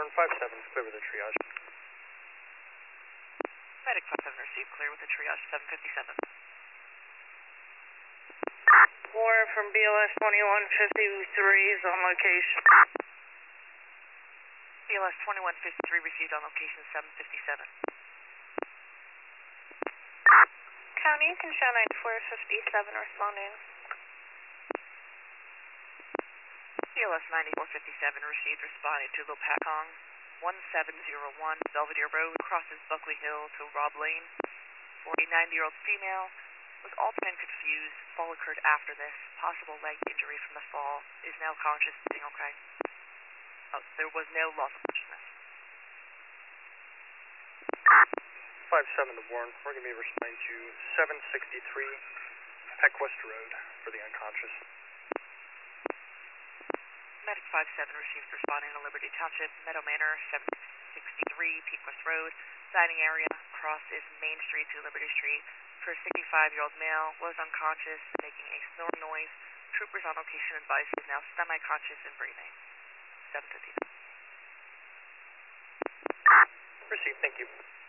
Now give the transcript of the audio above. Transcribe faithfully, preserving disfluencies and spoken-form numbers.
Warren five seven, clear with the triage. Medic five seven received, clear with the triage, seven fifty-seven. Warren from B L S twenty-one fifty-three is on location. B L S twenty-one fifty-three received on location, seven fifty-seven. County, you can show ninety-four fifty-seven responding. B L S ninety-four fifty-seven received, responding to Lopakong, one seven zero one Belvedere Road, crosses Buckley Hill to Rob Lane. forty-nine-year-old female, was altered and confused. Fall occurred after this. Possible leg injury from the fall. Is now conscious, sitting okay. Oh, there was no loss of consciousness. five seven to Warren, we're going to be responding to seven sixty-three Peck West Road for the unconscious. Medic five seven received, responding to Liberty Township, Meadow Manor, seven sixty-three Peak West Road. Dining area, cross is Main Street to Liberty Street. For a sixty-five-year-old male, was unconscious, making a snore noise. Troopers on location advised he is now semi-conscious and breathing. seven fifty. Received, thank you.